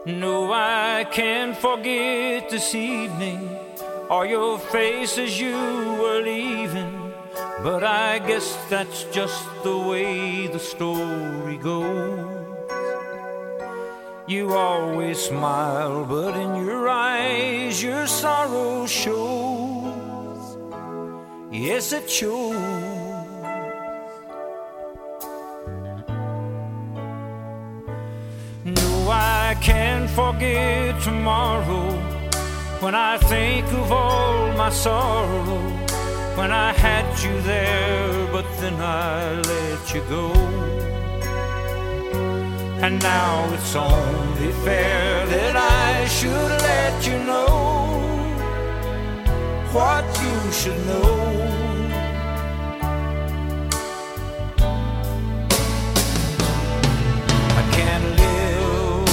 No, I can't forget this evening or your face as you were leaving, but I guess that's just the way the story goes. You always smile, but in your eyes your sorrow shows. Yes, it shows. No, I can't forget tomorrow when I think of all my sorrow, when I had you there, but then I let you go. And now it's only fair that I should let you know what you should know. I can't live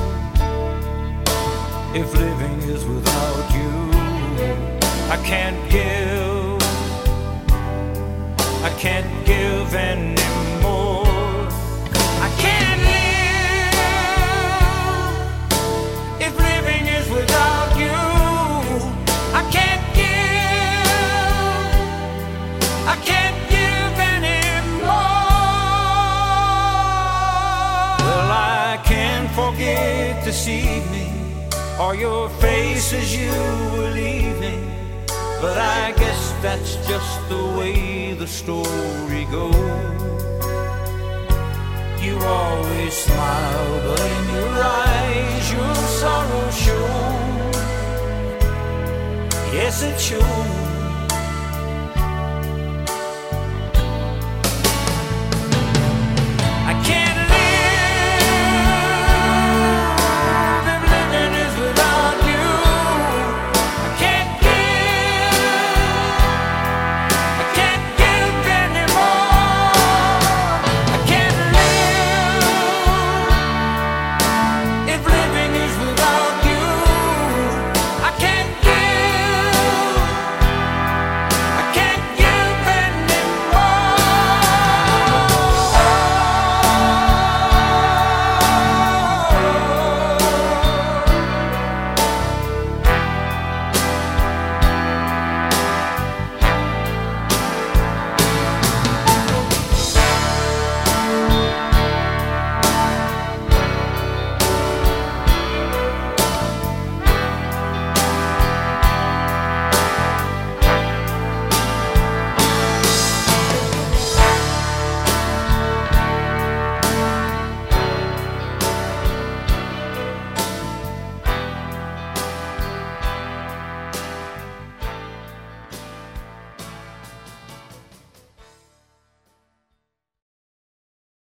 if living is without you. I can't give anymore. I can't live if living is without you. I can't give anymore. Well, I can't forget this evening or your face as you were leaving, but I guess that's just the way the story goes. You always smile, but in your eyes your sorrow shows. Yes, it shows.